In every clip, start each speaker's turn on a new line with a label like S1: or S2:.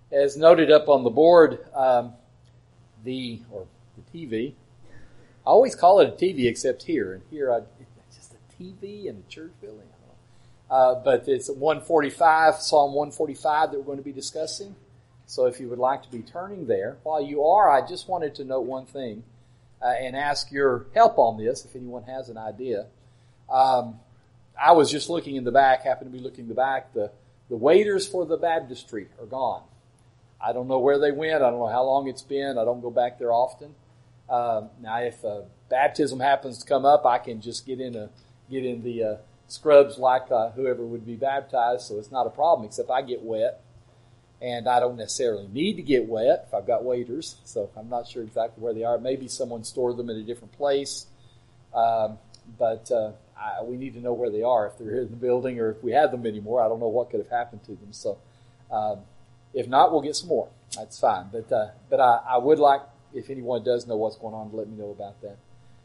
S1: As noted up on the board, the TV. I always call it a TV except here. And here, it's just a TV in a church building. But it's 145, Psalm 145 that we're going to be discussing. So if you would like to be turning there. While you are, I just wanted to note one thing and ask your help on this, if anyone has an idea. I was just looking in the back, happened to be looking in the back. The waiters for the baptistry are gone. I don't know where they went. I don't know how long it's been. I don't go back there often. Now, if baptism happens to come up, I can just get in the scrubs like whoever would be baptized, so it's not a problem, except I get wet. And I don't necessarily need to get wet if I've got waiters, so I'm not sure exactly where they are. Maybe someone stored them in a different place, but we need to know where they are, if they're here in the building or if we have them anymore. I don't know what could have happened to them. So if not, we'll get some more. That's fine. But I would like, if anyone does know what's going on, to let me know about that.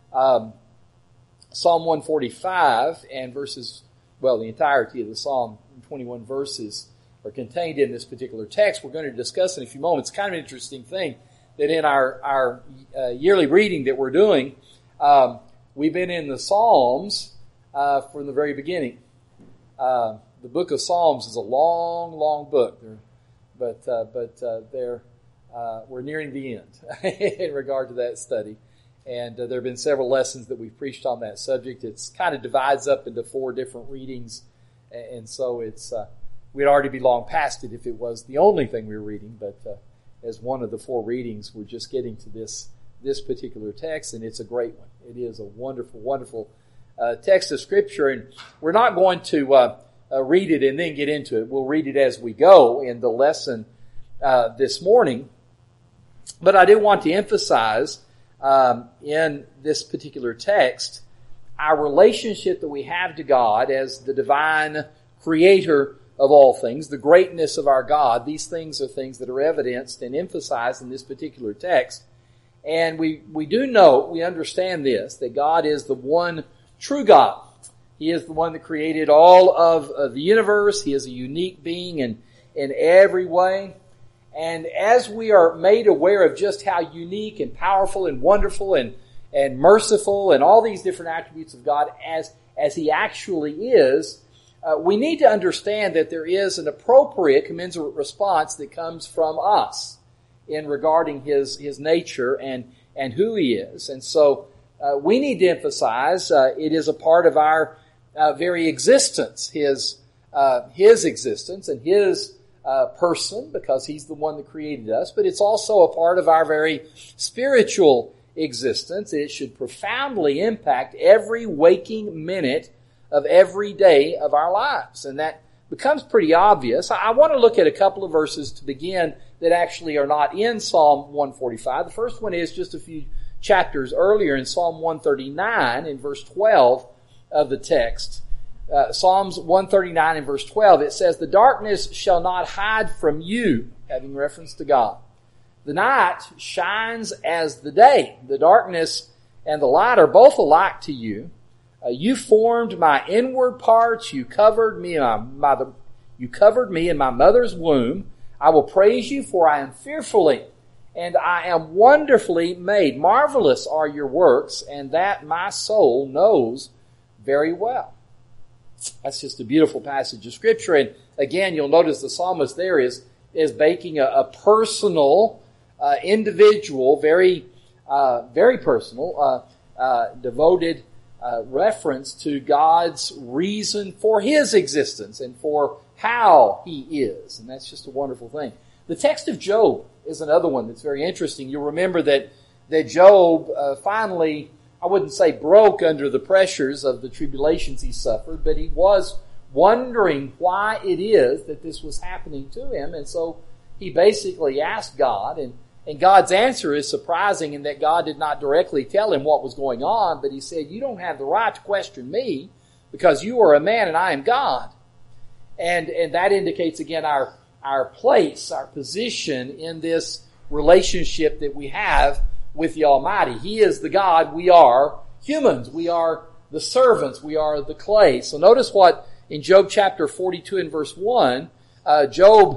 S1: Psalm 145 and the entirety of the Psalm, 21 verses, are contained in this particular text. We're going to discuss in a few moments. It's kind of an interesting thing that in our yearly reading that we're doing, we've been in the Psalms from the very beginning. The book of Psalms is a long, long book, but we're nearing the end in regard to that study. And there have been several lessons that we've preached on that subject. It's kind of divides up into 4 different readings, and so it's we'd already be long past it if it was the only thing we were reading. But as one of the 4 readings, we're just getting to this particular text, and it's a great one. It is a wonderful, wonderful text of Scripture, and we're not going to read it and then get into it. We'll read it as we go in the lesson this morning. But I do want to emphasize in this particular text our relationship that we have to God as the divine creator of all things, the greatness of our God. These things are things that are evidenced and emphasized in this particular text. And we do know, we understand this, that God is the one true God. He is the one that created all of the universe. He is a unique being in every way. And as we are made aware of just how unique and powerful and wonderful and merciful and all these different attributes of God as He actually is, we need to understand that there is an appropriate commensurate response that comes from us in regarding His nature and who He is. And so we need to emphasize it is a part of our very existence, His existence and His person, because He's the one that created us, but it's also a part of our very spiritual existence. It should profoundly impact every waking minute of every day of our lives, and that becomes pretty obvious. I want to look at a couple of verses to begin that actually are not in Psalm 145. The first one is just a few chapters earlier in Psalm 139 in verse 12 of the text. Psalms 139 and verse 12, it says, "The darkness shall not hide from you," having reference to God. "The night shines as the day. The darkness and the light are both alike to you. You formed my inward parts. You covered me in my mother's womb. I will praise you, for I am fearfully and I am wonderfully made. Marvelous are your works, and that my soul knows very well." That's just a beautiful passage of Scripture. And again, you'll notice the psalmist there is making a personal, individual, very personal, devoted reference to God's reason for His existence and for how He is. And that's just a wonderful thing. The text of Job is another one that's very interesting. You'll remember that Job finally, I wouldn't say broke under the pressures of the tribulations he suffered, but he was wondering why it is that this was happening to him. And so he basically asked God, and God's answer is surprising in that God did not directly tell him what was going on, but He said, "You don't have the right to question me because you are a man and I am God." And that indicates again our place, our position in this relationship that we have with the Almighty. He is the God. We are humans. We are the servants. We are the clay. So notice what in Job chapter 42 and verse 1, Job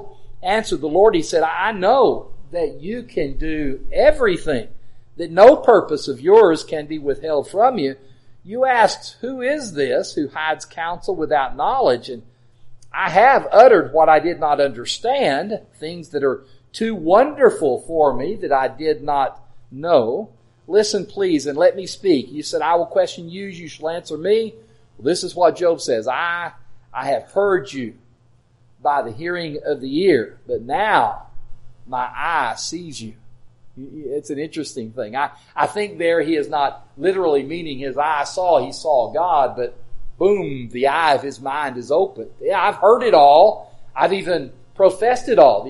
S1: answered the Lord, he said, I know that you can do everything, that no purpose of yours can be withheld from you. You asked, who is this who hides counsel without knowledge? And I have uttered what I did not understand, things that are too wonderful for me that I did not know. Listen, please, and let me speak. You said, I will question you, you shall answer me. Well, this is what Job says. I have heard you by the hearing of the ear, but now my eye sees you. It's an interesting thing. I think there he is not literally meaning his eye saw, he saw God, but boom, the eye of his mind is open. Yeah, I've heard it all. I've even professed it all.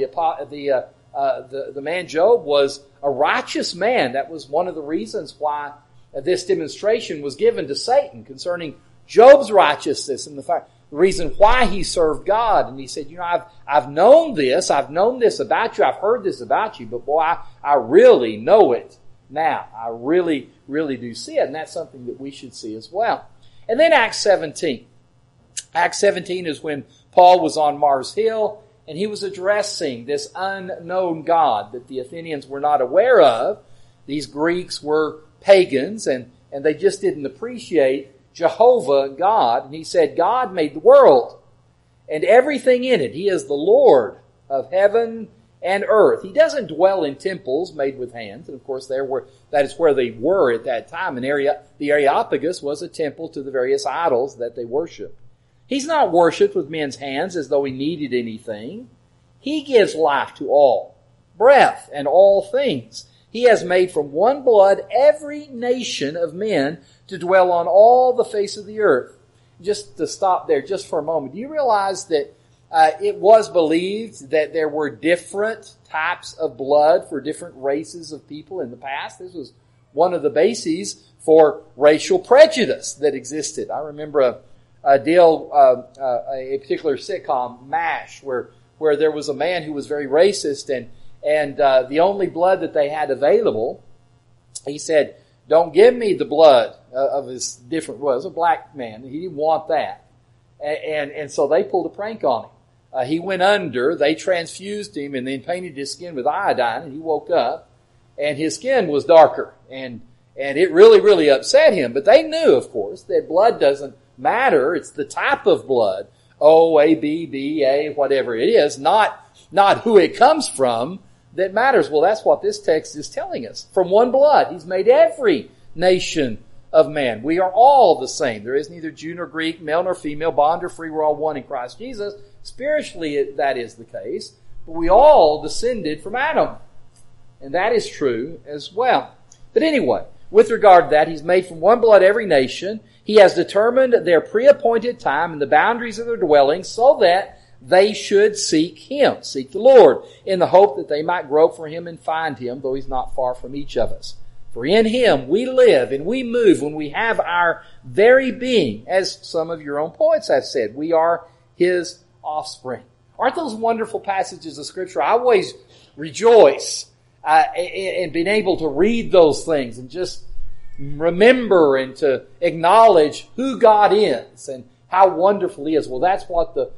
S1: The man Job was a righteous man. That was one of the reasons why this demonstration was given to Satan concerning Job's righteousness and the reason why he served God. And he said, I've known this about you, I've heard this about you, but boy, I really know it now. I really, really do see it, and that's something that we should see as well. And then Acts 17. Acts 17 is when Paul was on Mars Hill, and he was addressing this unknown God that the Athenians were not aware of. These Greeks were pagans, and they just didn't appreciate Jehovah God. And he said, God made the world and everything in it. He is the Lord of heaven and earth. He doesn't dwell in temples made with hands. And of course, that is where they were at that time. And the Areopagus was a temple to the various idols that they worshiped. He's not worshipped with men's hands as though he needed anything. He gives life to all, breath and all things. He has made from one blood every nation of men to dwell on all the face of the earth. Just to stop there just for a moment, do you realize that it was believed that there were different types of blood for different races of people in the past? This was one of the bases for racial prejudice that existed. I remember a particular sitcom, MASH, where there was a man who was very racist, and the only blood that they had available, he said, don't give me the blood of his different, well, it was a black man. He didn't want that. And so they pulled a prank on him. He went under, they transfused him, and then painted his skin with iodine, and he woke up, and his skin was darker. And it really, really upset him. But they knew, of course, that blood doesn't matter. It's the type of blood, O, A, B, B, A, whatever it is, not who it comes from that matters. Well, that's what this text is telling us. From one blood, He's made every nation of man. We are all the same. There is neither Jew nor Greek, male nor female, bond or free. We're all one in Christ Jesus. Spiritually, that is the case. But we all descended from Adam. And that is true as well. But anyway, with regard to that, He's made from one blood every nation. He has determined their pre-appointed time and the boundaries of their dwelling so that they should seek Him, seek the Lord, in the hope that they might grope for Him and find Him, though He's not far from each of us. For in Him we live and we move when we have our very being, as some of your own poets have said. We are His offspring. Aren't those wonderful passages of Scripture? I always rejoice in being able to read those things and just remember and to acknowledge who God is and how wonderful He is. Well, that's what the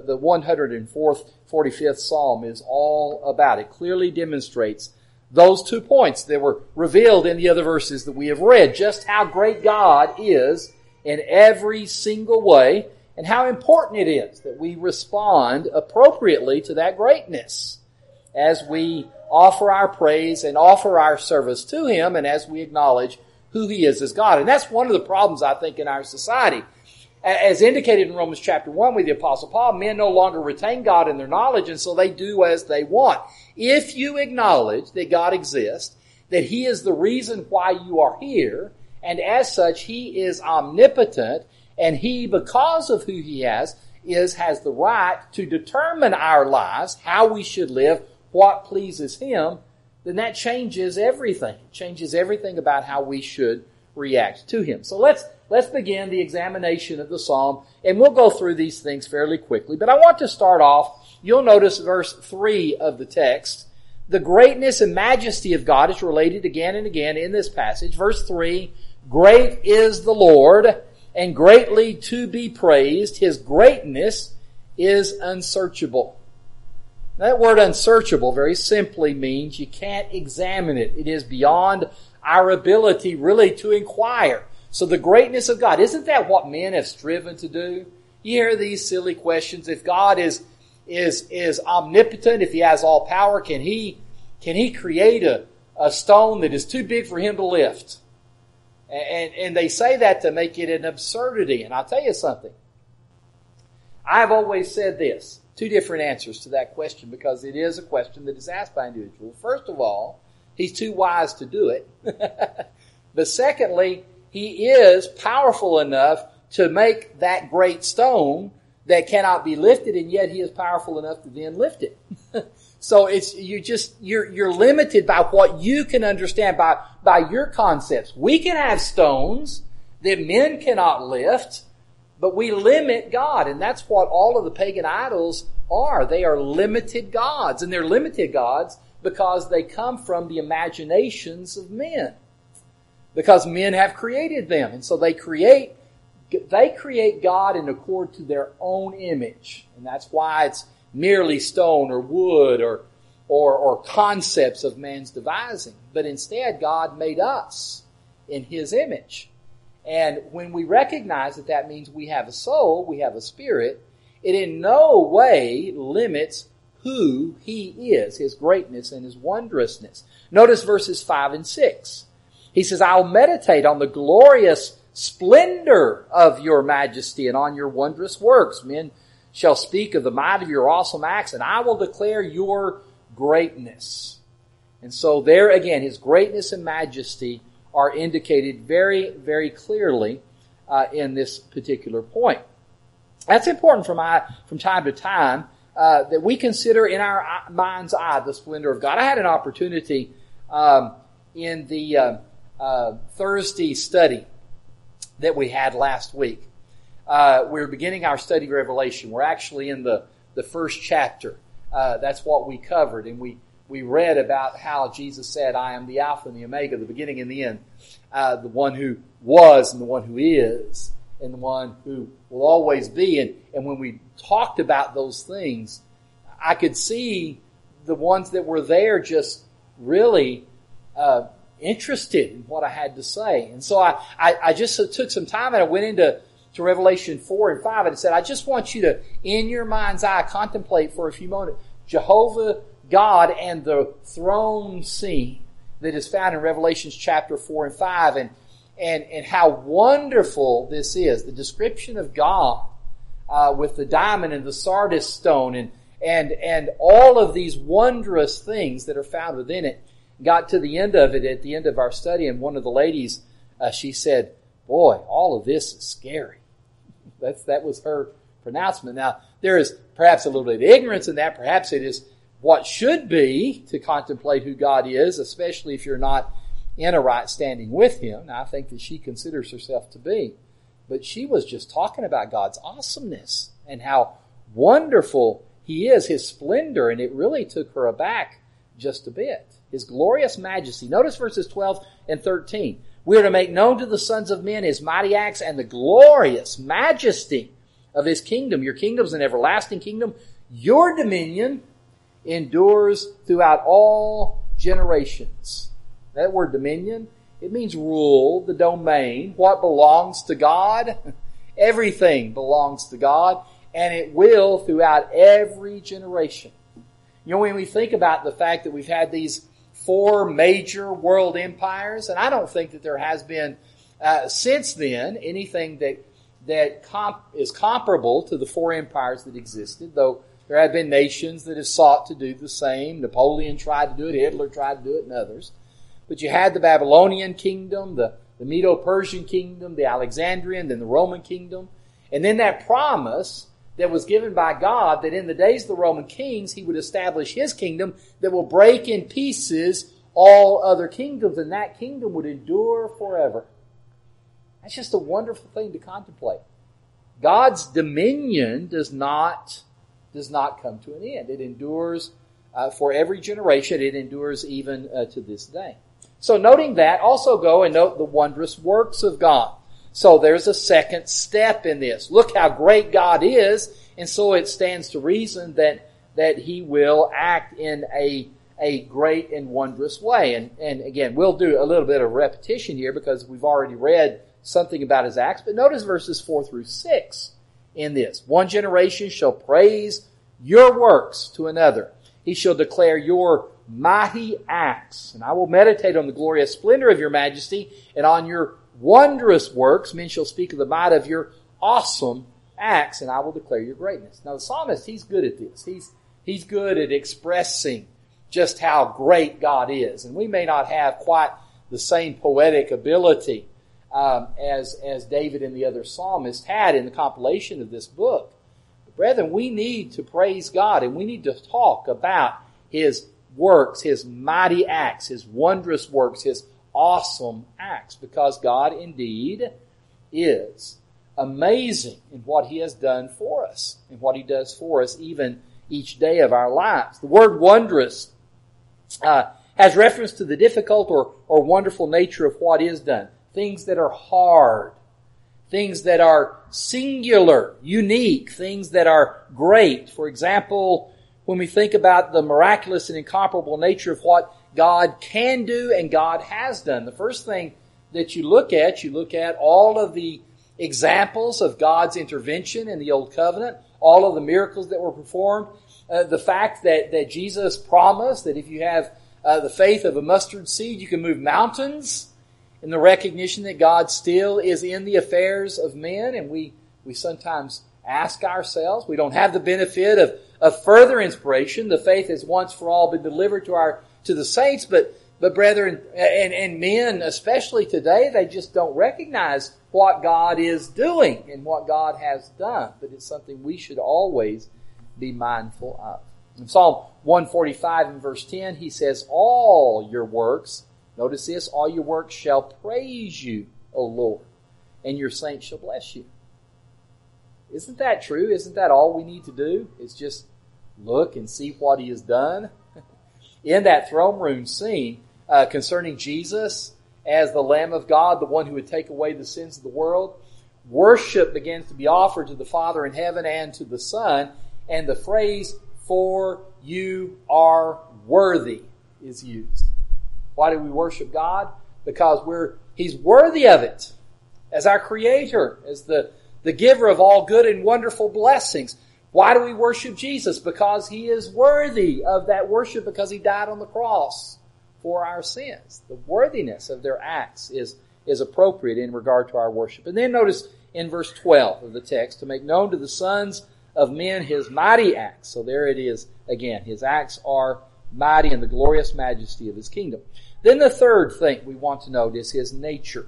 S1: 104th, 45th Psalm is all about. It clearly demonstrates those 2 points that were revealed in the other verses that we have read. Just how great God is in every single way and how important it is that we respond appropriately to that greatness as we offer our praise and offer our service to Him and as we acknowledge who He is as God. And that's one of the problems, I think, in our society. As indicated in Romans chapter 1 with the Apostle Paul, men no longer retain God in their knowledge, and so they do as they want. If you acknowledge that God exists, that He is the reason why you are here, and as such, He is omnipotent, and He, because of who He has the right to determine our lives, how we should live, what pleases Him, then that changes everything. It changes everything about how we should react to Him. So let's begin the examination of the Psalm, and we'll go through these things fairly quickly. But I want to start off, you'll notice verse 3 of the text. The greatness and majesty of God is related again and again in this passage. Verse 3, great is the Lord, and greatly to be praised. His greatness is unsearchable. That word unsearchable very simply means you can't examine it. It is beyond our ability really to inquire. So the greatness of God, isn't that what men have striven to do? You hear these silly questions. If God is omnipotent, if He has all power, can He create a stone that is too big for Him to lift? And they say that to make it an absurdity. And I'll tell you something. I've always said this. Two different answers to that question, because it is a question that is asked by individuals. First of all, He's too wise to do it. But secondly, He is powerful enough to make that great stone that cannot be lifted, and yet He is powerful enough to then lift it. So you're limited by what you can understand, by your concepts. We can have stones that men cannot lift, but we limit God, and that's what all of the pagan idols are. They are limited gods, and they're limited gods because they come from the imaginations of men. Because men have created them, and so they create God in accord to their own image. And that's why it's merely stone or wood or concepts of man's devising. But instead, God made us in His image. And when we recognize that that means we have a soul, we have a spirit, it in no way limits who He is, His greatness and His wondrousness. Notice verses 5 and 6. He says, I'll meditate on the glorious splendor of your majesty and on your wondrous works. Men shall speak of the might of your awesome acts, and I will declare your greatness. And so there again, His greatness and majesty are indicated very, very clearly in this particular point. That's important from time to time that we consider in our mind's eye the splendor of God. I had an opportunity in the Thursday study that we had last week. We're beginning our study of Revelation. We're actually in the first chapter. That's what we covered, and we read about how Jesus said, I am the Alpha and the Omega, the beginning and the end, the one who was and the one who is and the one who will always be. And when we talked about those things, I could see the ones that were there just really interested in what I had to say. And so I just took some time and I went into Revelation 4 and 5 and said, I just want you to, in your mind's eye, contemplate for a few moments Jehovah God and the throne scene that is found in Revelations chapter 4 and 5 and how wonderful this is. The description of God with the diamond and the sardis stone and all of these wondrous things that are found within it. Got to the end of it at the end of our study, and one of the ladies, she said, boy, all of this is scary. That was her pronouncement. Now, there is perhaps a little bit of ignorance in that. Perhaps it is what should be to contemplate who God is, especially if you're not in a right standing with Him. Now, I think that she considers herself to be. But she was just talking about God's awesomeness and how wonderful He is, His splendor, and it really took her aback just a bit. His glorious majesty. Notice verses 12 and 13. We are to make known to the sons of men His mighty acts and the glorious majesty of His kingdom. Your kingdom is an everlasting kingdom. Your dominion endures throughout all generations. That word dominion, it means rule, the domain, what belongs to God. Everything belongs to God, and it will throughout every generation. You know, when we think about the fact that we've had these 4 major world empires, and I don't think that there has been since then anything that is comparable to the 4 empires that existed, though there have been nations that have sought to do the same. Napoleon tried to do it, Hitler tried to do it, and others. But you had the Babylonian kingdom, the Medo-Persian kingdom, the Alexandrian, then the Roman kingdom, and then that promise that was given by God that in the days of the Roman kings, He would establish His kingdom that will break in pieces all other kingdoms, and that kingdom would endure forever. That's just a wonderful thing to contemplate. God's dominion does not come to an end. It endures for every generation. It endures even to this day. So noting that, also go and note the wondrous works of God. So there's a second step in this. Look how great God is, and so it stands to reason that that He will act in a great and wondrous way. And again, we'll do a little bit of repetition here because we've already read something about His acts. But notice verses 4 through 6 in this. One generation shall praise your works to another. He shall declare your mighty acts. And I will meditate on the glorious splendor of your majesty and on your wondrous works. Men shall speak of the might of your awesome acts, and I will declare your greatness. Now the psalmist, he's good at this. He's good at expressing just how great God is. And we may not have quite the same poetic ability as David and the other psalmists had in the compilation of this book. But brethren, we need to praise God, and we need to talk about His works, His mighty acts, His wondrous works, His awesome acts, because God indeed is amazing in what He has done for us and what He does for us even each day of our lives. The word wondrous has reference to the difficult or wonderful nature of what is done. Things that are hard, things that are singular, unique, things that are great. For example, when we think about the miraculous and incomparable nature of what God can do and God has done, the first thing that you look at all of the examples of God's intervention in the Old Covenant, all of the miracles that were performed, the fact that Jesus promised that if you have the faith of a mustard seed, you can move mountains, and the recognition that God still is in the affairs of men. And we sometimes ask ourselves, we don't have the benefit of further inspiration. The faith has once for all been delivered to the saints, but brethren, and men especially today, they just don't recognize what God is doing and what God has done. But it's something we should always be mindful of. In Psalm 145 and verse 10, he says, all your works, notice this, all your works shall praise you, O Lord, and your saints shall bless you. Isn't that true? Isn't that all we need to do? Is just look and see what He has done? In that throne room scene concerning Jesus as the Lamb of God, the one who would take away the sins of the world, worship begins to be offered to the Father in heaven and to the Son, and the phrase, for you are worthy, is used. Why do we worship God? Because He's worthy of it. As our Creator, as the giver of all good and wonderful blessings. Why do we worship Jesus? Because He is worthy of that worship, because He died on the cross for our sins. The worthiness of their acts is appropriate in regard to our worship. And then notice in verse 12 of the text, to make known to the sons of men His mighty acts. So there it is again. His acts are mighty in the glorious majesty of His kingdom. Then the third thing we want to note is His nature.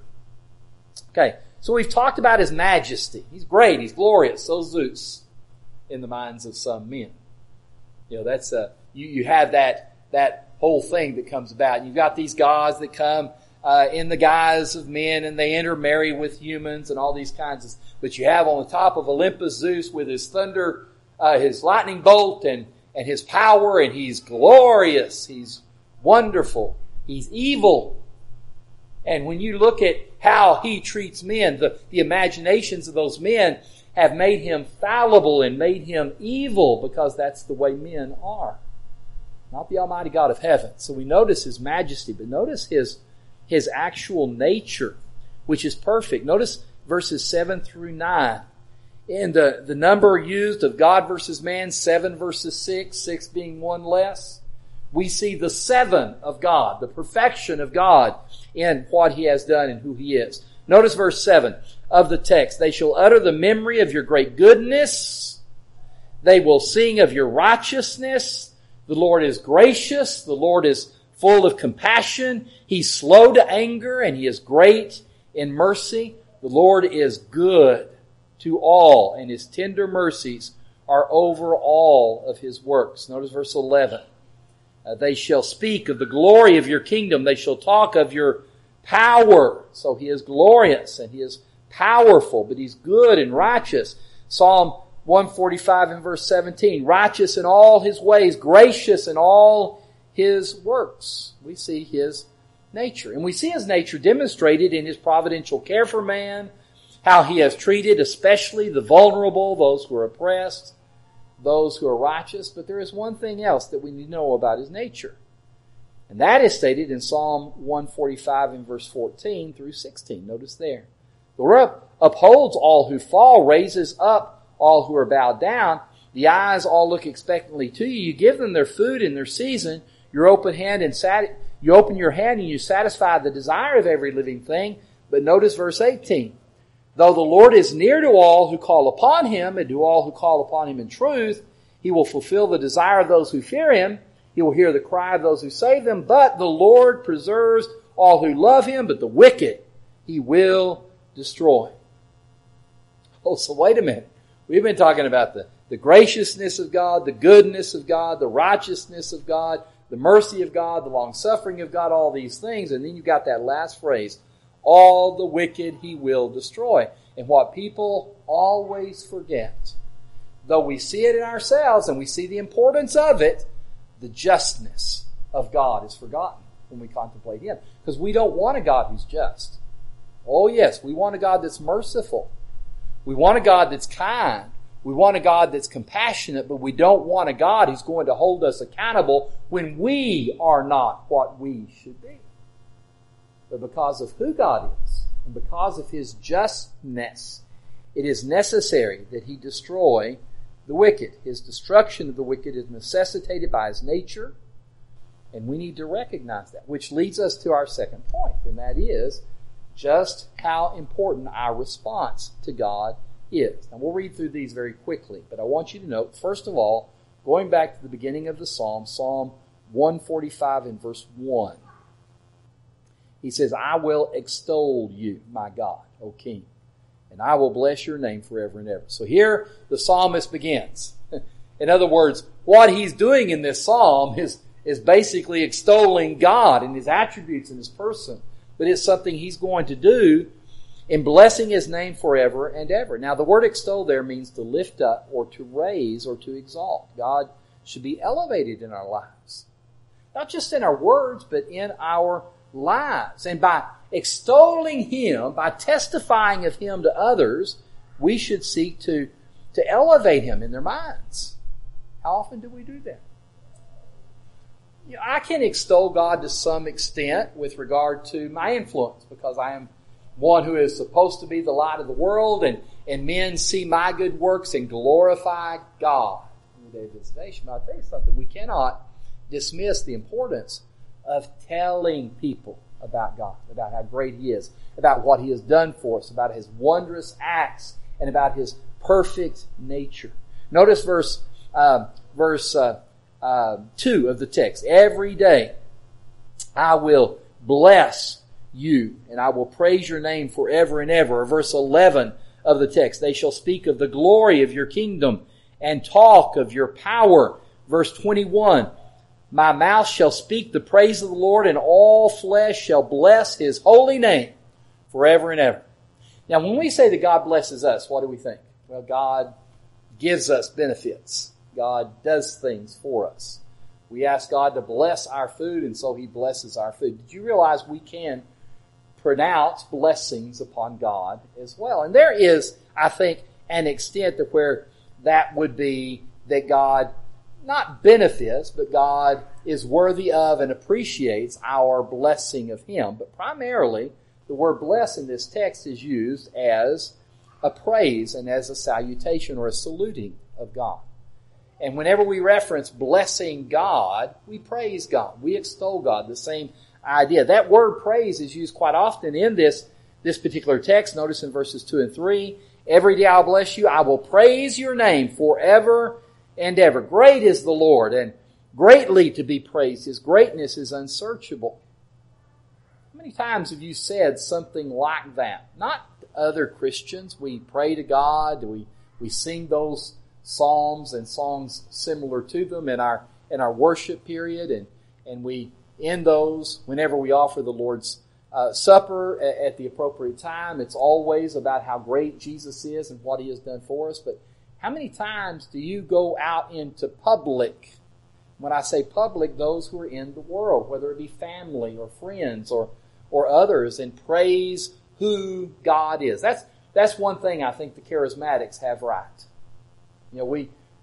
S1: Okay, so we've talked about His majesty. He's great, He's glorious, so's Zeus in the minds of some men. You know, that's you have that whole thing that comes about. You've got these gods that come in the guise of men, and they intermarry with humans and all these kinds of. But you have on the top of Olympus Zeus with his thunder, his lightning bolt, and his power, and he's glorious. He's wonderful. He's evil. And when you look at how he treats men, the imaginations of those men have made him fallible and made him evil, because that's the way men are. Not the Almighty God of heaven. So we notice His majesty, but notice His actual nature, which is perfect. Notice verses 7 through 9. In the number used of God versus man, 7 versus 6 being one less, we see the 7 of God, the perfection of God in what He has done and who He is. Notice verse 7 of the text. They shall utter the memory of your great goodness. They will sing of your righteousness. The Lord is gracious. The Lord is full of compassion. He's slow to anger, and He is great in mercy. The Lord is good to all, and His tender mercies are over all of His works. Notice verse 11. They shall speak of the glory of your kingdom. They shall talk of your power. So He is glorious and He is powerful, but He's good and righteous. Psalm 145 and verse 17. Righteous in all His ways, gracious in all His works. We see His nature. And we see His nature demonstrated in His providential care for man, how He has treated especially the vulnerable, those who are oppressed, those who are righteous, but there is one thing else that we need to know about his nature. And that is stated in Psalm 145 in verse 14 through 16. Notice there. The Lord upholds all who fall, raises up all who are bowed down. The eyes all look expectantly to you. You give them their food in their season. You open your hand and you satisfy the desire of every living thing. But notice verse 18. Though the Lord is near to all who call upon him, and to all who call upon him in truth, he will fulfill the desire of those who fear him. He will hear the cry of those who save them. But the Lord preserves all who love him, but the wicked he will destroy. Oh, so wait a minute. We've been talking about the graciousness of God, the goodness of God, the righteousness of God, the mercy of God, the long-suffering of God, all these things. And then you've got that last phrase, all the wicked he will destroy. And what people always forget, though we see it in ourselves and we see the importance of it, the justness of God is forgotten when we contemplate him. Because we don't want a God who's just. Oh yes, we want a God that's merciful. We want a God that's kind. We want a God that's compassionate, but we don't want a God who's going to hold us accountable when we are not what we should be. But because of who God is, and because of his justness, it is necessary that he destroy the wicked. His destruction of the wicked is necessitated by his nature, and we need to recognize that, which leads us to our second point, and that is just how important our response to God is. Now, we'll read through these very quickly, but I want you to note, first of all, going back to the beginning of the Psalm, Psalm 145 and verse 1, he says, I will extol you, my God, O King, and I will bless your name forever and ever. So here the psalmist begins. In other words, what he's doing in this psalm is basically extolling God and his attributes and his person. But it's something he's going to do in blessing his name forever and ever. Now, the word extol there means to lift up or to raise or to exalt. God should be elevated in our lives. Not just in our words, but in our lives. And by extolling him, by testifying of him to others, we should seek to elevate him in their minds. How often do we do that? You know, I can extol God to some extent with regard to my influence, because I am one who is supposed to be the light of the world, and men see my good works and glorify God in the day of visitation. But I'll tell you something, we cannot dismiss the importance of telling people about God, about how great he is, about what he has done for us, about his wondrous acts, and about his perfect nature. Notice verse 2 of the text. Every day I will bless you, and I will praise your name forever and ever. Or verse 11 of the text. They shall speak of the glory of your kingdom and talk of your power. Verse 21. My mouth shall speak the praise of the Lord, and all flesh shall bless his holy name forever and ever. Now, when we say that God blesses us, what do we think? Well, God gives us benefits. God does things for us. We ask God to bless our food, and so he blesses our food. Did you realize we can pronounce blessings upon God as well? And there is, I think, an extent to where that would be that God not benefits, but God is worthy of and appreciates our blessing of him. But primarily, the word bless in this text is used as a praise and as a salutation or a saluting of God. And whenever we reference blessing God, we praise God. We extol God. The same idea. That word praise is used quite often in this particular text. Notice in verses 2 and 3, every day I'll bless you. I will praise your name forever and ever. Great is the Lord, and greatly to be praised. His greatness is unsearchable. How many times have you said something like that? Not to other Christians. We pray to God. We sing those psalms and songs similar to them in our worship period, and we end those whenever we offer the Lord's Supper at the appropriate time. It's always about how great Jesus is and what he has done for us. But how many times do you go out into public? When I say public, those who are in the world, whether it be family or friends or others, and praise who God is. That's one thing I think the charismatics have right. You know,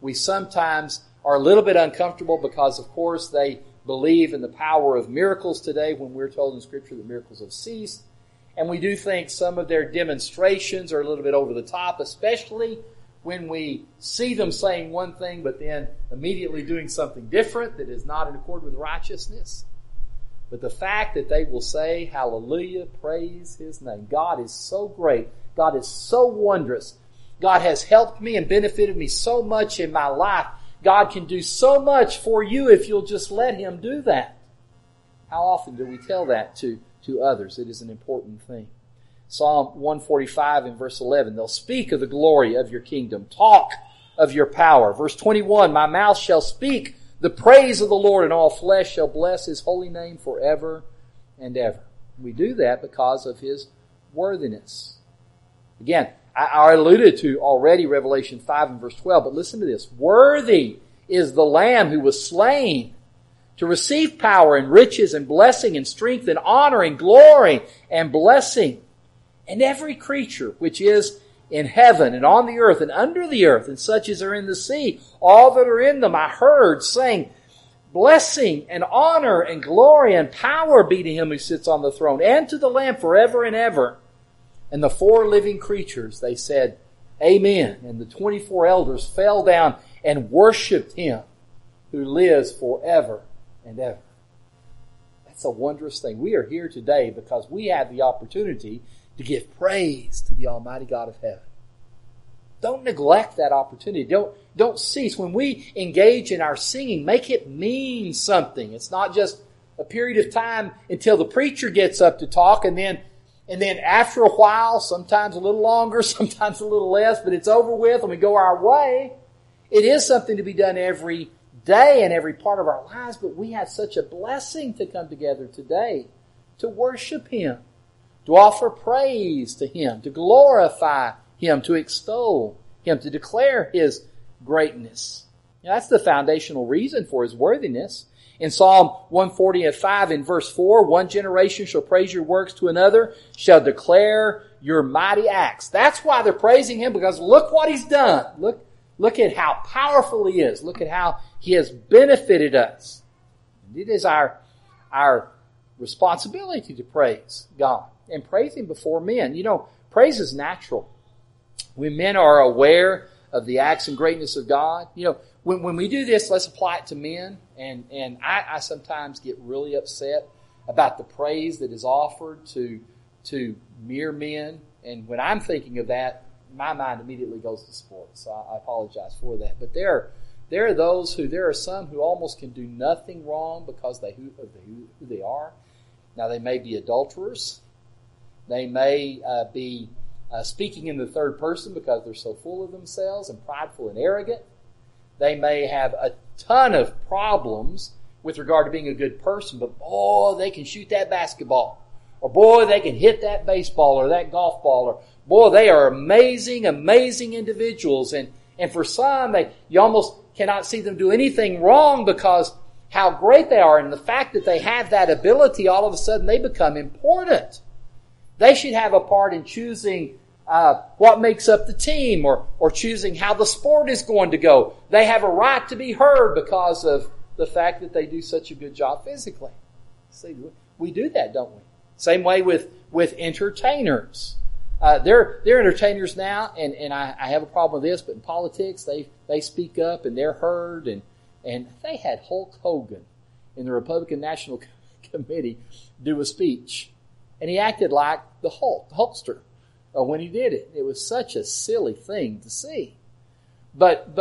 S1: We sometimes are a little bit uncomfortable because, of course, they believe in the power of miracles today when we're told in Scripture that miracles have ceased. And we do think some of their demonstrations are a little bit over the top, especially when we see them saying one thing but then immediately doing something different that is not in accord with righteousness. But the fact that they will say, hallelujah, praise His name. God is so great. God is so wondrous. God has helped me and benefited me so much in my life. God can do so much for you if you'll just let Him do that. How often do we tell that to others? It is an important thing. Psalm 145 in verse 11, they'll speak of the glory of your kingdom, talk of your power. Verse 21, my mouth shall speak the praise of the Lord, and all flesh shall bless His holy name forever and ever. We do that because of His worthiness. Again, I alluded to already Revelation 5 and verse 12, but listen to this. Worthy is the Lamb who was slain to receive power and riches and blessing and strength and honor and glory and blessing. And every creature which is in heaven and on the earth and under the earth and such as are in the sea, all that are in them, I heard saying, blessing and honor and glory and power be to Him who sits on the throne and to the Lamb forever and ever. And the 4 living creatures, they said, Amen. And the 24 elders fell down and worshiped Him who lives forever and ever. That's a wondrous thing. We are here today because we have the opportunity to give praise to the Almighty God of heaven. Don't neglect that opportunity. Don't cease. When we engage in our singing, make it mean something. It's not just a period of time until the preacher gets up to talk and then after a while, sometimes a little longer, sometimes a little less, but it's over with and we go our way. It is something to be done every day in every part of our lives, but we have such a blessing to come together today to worship Him, to offer praise to Him, to glorify Him, to extol Him, to declare His greatness. Now, that's the foundational reason for His worthiness. In Psalm 145 in verse 4, one generation shall praise your works to another, shall declare your mighty acts. That's why they're praising Him, because look what He's done. Look at how powerful He is. Look at how He has benefited us. And it is our responsibility to praise God and praise Him before men. You know, praise is natural. When men are aware of the acts and greatness of God, you know, when we do this, let's apply it to men. And I sometimes get really upset about the praise that is offered to mere men. And when I'm thinking of that, my mind immediately goes to sports. So I apologize for that. But there are some who almost can do nothing wrong because of who they are. Now, they may be adulterers. They may be speaking in the third person because they're so full of themselves and prideful and arrogant. They may have a ton of problems with regard to being a good person, but boy, they can shoot that basketball. Or boy, they can hit that baseball or that golf ball. Or boy, they are amazing, amazing individuals. And for some, you almost cannot see them do anything wrong because how great they are. And the fact that they have that ability, all of a sudden they become important. They should have a part in choosing what makes up the team or choosing how the sport is going to go. They have a right to be heard because of the fact that they do such a good job physically. See, we do that, don't we? Same way with entertainers. They're entertainers now, and I have a problem with this, but in politics, they speak up and they're heard. And they had Hulk Hogan in the Republican National Committee do a speech. And he acted like the Hulkster when he did it. It was such a silly thing to see. But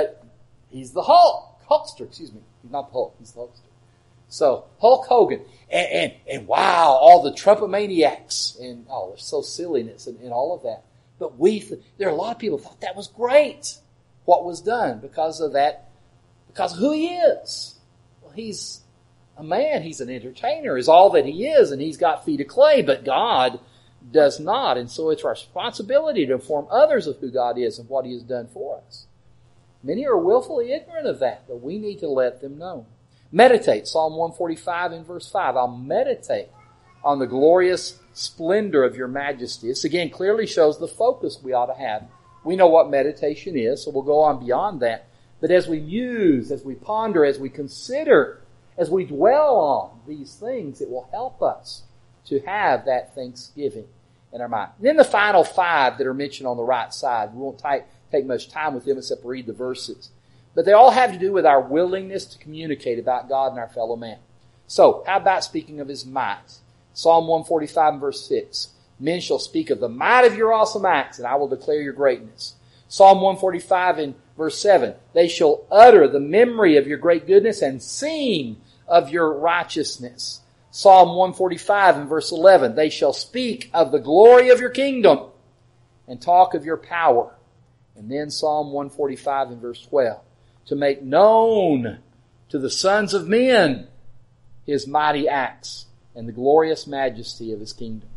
S1: he's the Hulkster, excuse me. He's not the Hulk, he's the Hulkster. So, Hulk Hogan. And wow, all the Trumpomaniacs and there's so silliness and all of that. But there are a lot of people who thought that was great, what was done because of that, because of who he is. Well, he's a man, he's an entertainer, is all that he is, and he's got feet of clay, but God does not. And so it's our responsibility to inform others of who God is and what He has done for us. Many are willfully ignorant of that, but we need to let them know. Meditate, Psalm 145 in verse 5. I'll meditate on the glorious splendor of your majesty. This again clearly shows the focus we ought to have. We know what meditation is, so we'll go on beyond that. But as we muse, as we ponder, as we consider, as we dwell on these things, it will help us to have that thanksgiving in our mind. And then the final 5 that are mentioned on the right side. We won't take much time with them except read the verses. But they all have to do with our willingness to communicate about God and our fellow man. So, how about speaking of His might? Psalm 145 and verse 6. Men shall speak of the might of your awesome acts, and I will declare your greatness. Psalm 145 and verse 7. They shall utter the memory of your great goodness and sing of your righteousness. Psalm 145 and verse 11. They shall speak of the glory of your kingdom and talk of your power. And then Psalm 145 and verse 12. To make known to the sons of men His mighty acts and the glorious majesty of His kingdom.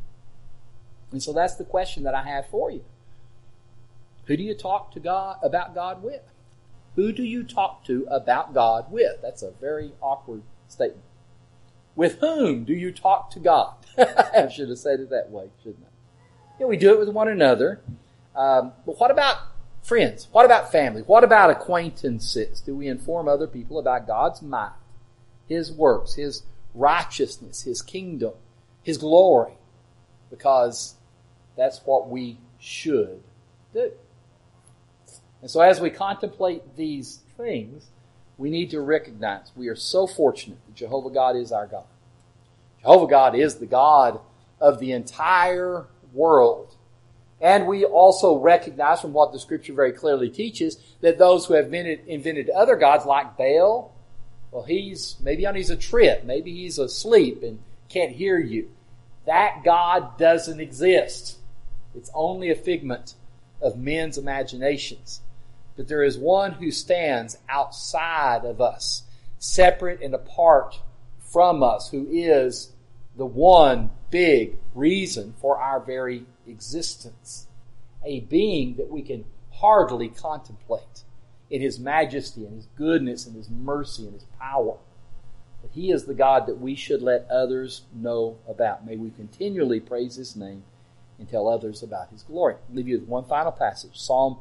S1: And so that's the question that I have for you. Who do you talk to God about God with? Who do you talk to about God with? That's a very awkward statement. With whom do you talk to God? I should have said it that way, shouldn't I? Yeah, we do it with one another. But what about friends? What about family? What about acquaintances? Do we inform other people about God's might, His works, His righteousness, His kingdom, His glory? Because that's what we should do. And so as we contemplate these things, we need to recognize we are so fortunate that Jehovah God is our God. Jehovah God is the God of the entire world. And we also recognize from what the Scripture very clearly teaches that those who have invented other gods like Baal, well, maybe on a trip, maybe he's asleep and can't hear you. That God doesn't exist. It's only a figment of men's imaginations. But there is one who stands outside of us, separate and apart from us, who is the one big reason for our very existence. A being that we can hardly contemplate in His majesty and His goodness and His mercy and His power. But He is the God that we should let others know about. May we continually praise His name and tell others about His glory. I'll leave you with one final passage, Psalm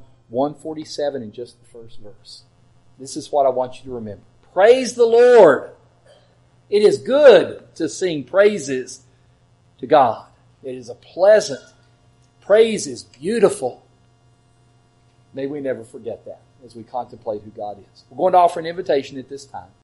S1: 147 in just the first verse. This is what I want you to remember. Praise the Lord. It is good to sing praises to God. It is a pleasant. Praise is beautiful. May we never forget that as we contemplate who God is. We're going to offer an invitation at this time.